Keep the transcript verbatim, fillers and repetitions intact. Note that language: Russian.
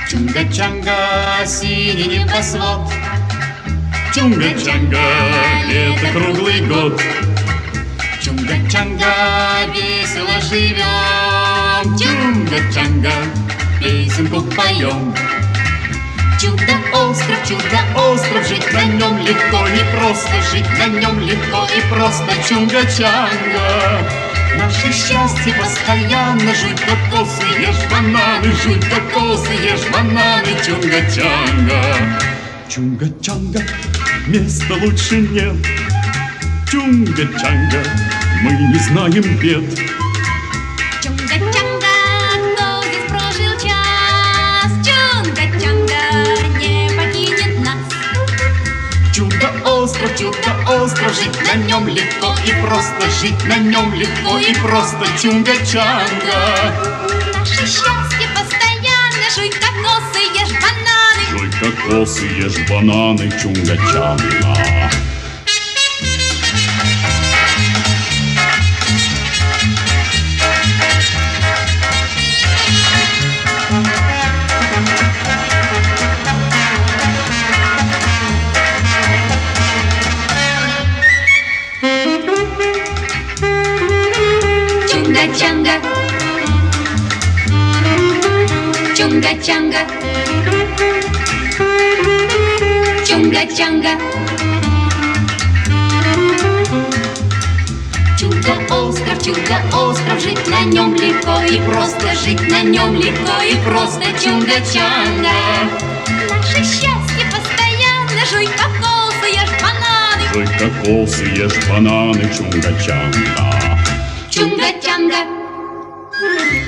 Чунга-чанга, синий небосвод, Чунга-чанга, лето круглый год. Чунга-чанга, весело живем, Чунга-чанга, песенку поем. Чудо-остров, чудо-остров, жить на нем легко и просто, жить на нем легко и просто, Чунга-чанга. Наше счастье постоянно, жуй кокосы, ешь бананы, жуй кокосы, ешь бананы, Чунга-чанга. Чунга-чанга, места лучше нет, Чунга-чанга, мы не знаем бед. Чунга-чанга, кто здесь прожил час, Чунга-чанга не покинет нас. Чудо-остров, чудо-остров, жить на нем легко и просто, жить на нем легко и просто, Чунга-чанга. Наше счастье постоянно, жуй кокосы, ешь бананы. Жуй кокосы, ешь бананы, Чунга-чанга. Чунга-чанга, Чунга-чанга, Чунга-чанга. Чудо-остров, чудо-остров, жить на нем легко и просто, жить на нем легко и просто, Чунга-чанга. Наше счастье постоянно, жуй кокосы, ешь бананы. Жуй кокосы, ешь бананы, Чунга-чанга. Чунга-чанга.